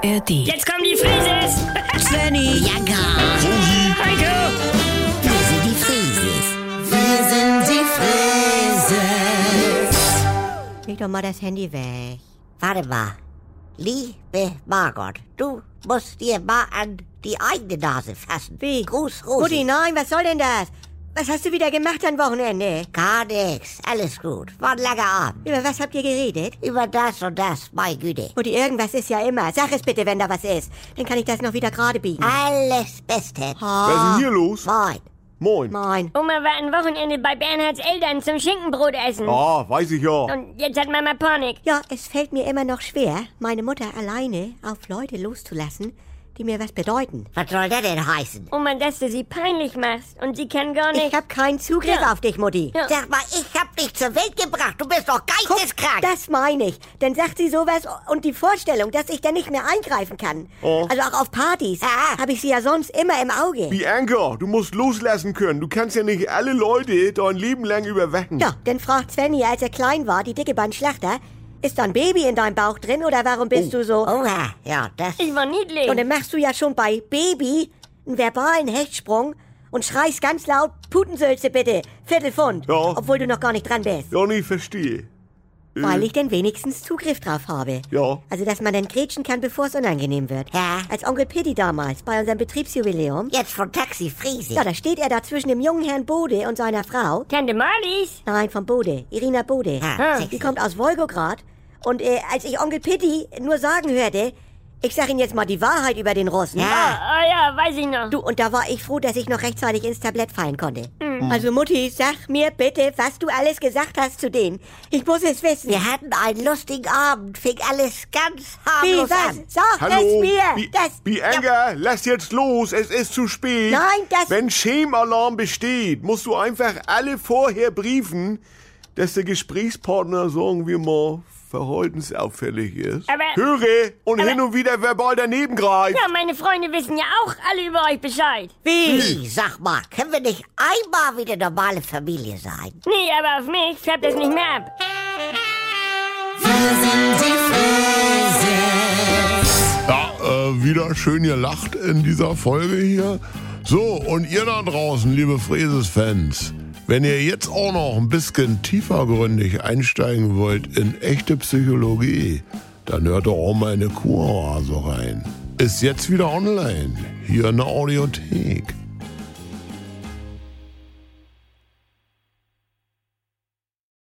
ARD. Jetzt kommen die Frises! Svenny, Jagger, Heiko! wir sind die Frieses. Wir sind die Frieses. leg doch mal das Handy weg. Warte mal. Liebe Margot, du musst dir mal an die eigene Nase fassen. Wie? Gruß, Rosi. Mutti, nein, was soll denn das? Was hast du wieder gemacht am Wochenende? Gar nix, alles gut. War ein langer Abend. Über was habt ihr geredet? Über das und das, meine Güte. Mutti, irgendwas ist ja immer. Sag es bitte, wenn da was ist. Dann kann ich das noch wieder gerade biegen. Alles Beste. Was ist denn hier los? Moin. Moin. Moin. Oma war ein Wochenende bei Bernhards Eltern zum Schinkenbrot essen. Ah, weiß ich ja. Und jetzt hat Mama Panik. Ja, es fällt mir immer noch schwer, meine Mutter alleine auf Leute loszulassen, die mir was bedeuten. Was soll das denn heißen? Oma, dass du sie peinlich machst. Und sie kann gar nicht... Ich hab keinen Zugriff Ja. auf dich, Mutti. Ja. Sag mal, ich hab dich zur Welt gebracht. Du bist doch Guck, geisteskrank. das meine ich. Dann sagt sie sowas und die Vorstellung, dass ich da nicht mehr eingreifen kann. Oh. Also auch auf Partys Ja. habe ich sie ja sonst immer im Auge. Bianca, du musst loslassen können. Du kannst ja nicht alle Leute dein Leben lang überwachen. Ja, dann fragt Svenny, als er klein war, die dicke Bandschlachter, ist da ein Baby in deinem Bauch drin oder warum bist du so? Oha, ja, das... Ich war niedlich. Und dann machst du ja schon bei Baby einen verbalen Hechtsprung und schreist ganz laut, Putensülze bitte, Viertelpfund, Ja. obwohl du noch gar nicht dran bist. Ja, nicht verstehe. Weil ich denn wenigstens Zugriff drauf habe. Ja. Also, dass man dann grätschen kann, bevor es unangenehm wird. Ja. Als Onkel Pitti damals, bei unserem Betriebsjubiläum. Jetzt von Taxi Friese. Ja, da steht er da zwischen dem jungen Herrn Bode und seiner Frau. Tante Marlies. Nein, von Bode, Irina Bode. Ja, Die kommt aus Wolgograd. Und als ich Onkel Pitti nur sagen hörte, ich sag Ihnen jetzt mal die Wahrheit über den Russen. Ah, ja, weiß ich noch. Du, und da war ich froh, dass ich noch rechtzeitig ins Tablett fallen konnte. Also Mutti, sag mir bitte, was du alles gesagt hast zu denen. Ich muss es wissen. Wir hatten einen lustigen Abend, fing alles ganz Wie, harmlos was? an. Sag es Hallo? mir. Bianca, lass jetzt los. Es ist zu spät. Nein, das- Wenn Schemalarm besteht, musst du einfach alle vorher briefen, dass der Gesprächspartner, sagen wir mal, verhaltensauffällig ist. Aber- Höre und aber- hin und wieder verbal daneben greift. Ja, meine Freunde wissen ja auch alle über euch Bescheid. Wie, sag mal, können wir nicht einmal wie eine normale Familie sein? Nee, aber auf mich färbt das nicht mehr ab. Ja, wieder schön gelacht in dieser Folge hier. So, und ihr da draußen, liebe Freses-Fans, wenn ihr jetzt auch noch ein bisschen tiefergründig einsteigen wollt in echte Psychologie, dann hört doch auch mal in eine Kuroase rein. Ist jetzt wieder online, hier in der Audiothek.